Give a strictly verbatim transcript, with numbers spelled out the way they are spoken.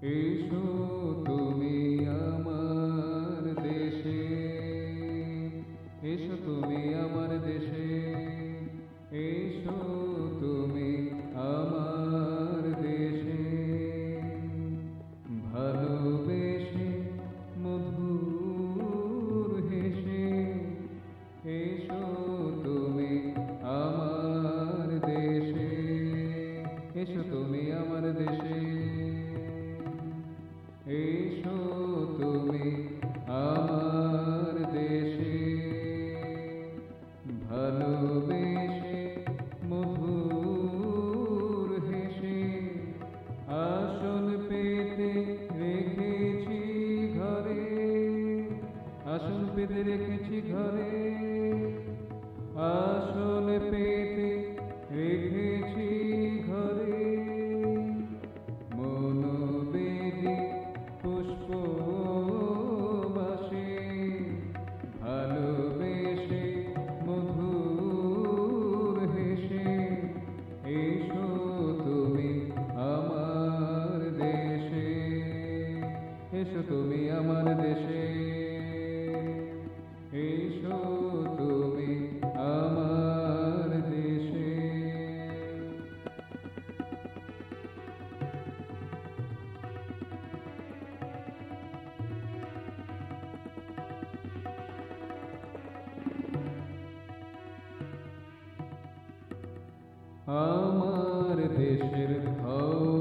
এসো তুমি আমার দেশে, এসো তুমি আমার দেশে, এসো তুমি আমার দেশে। ভালোবেসে মধুর হেসে, এসো তুমি আমার দেশে, এসো তুমি আমার দেশে, এসো তুমি আমার দেশে। ভালোবেসে মধুর হেসে, আসন পেতে রেখেছি ঘরে, আসন পেতে রেখেছি ঘরে, আসন পেতে রেখেছি ঘরে। মনোবেদী পুষ্প বাসে, ভালোবেসে মধুর হেসে, এসো তুমি আমার দেশে, এসো তুমি আমার দেশে, এসো তুমি আমার দেশে। আমার দেশের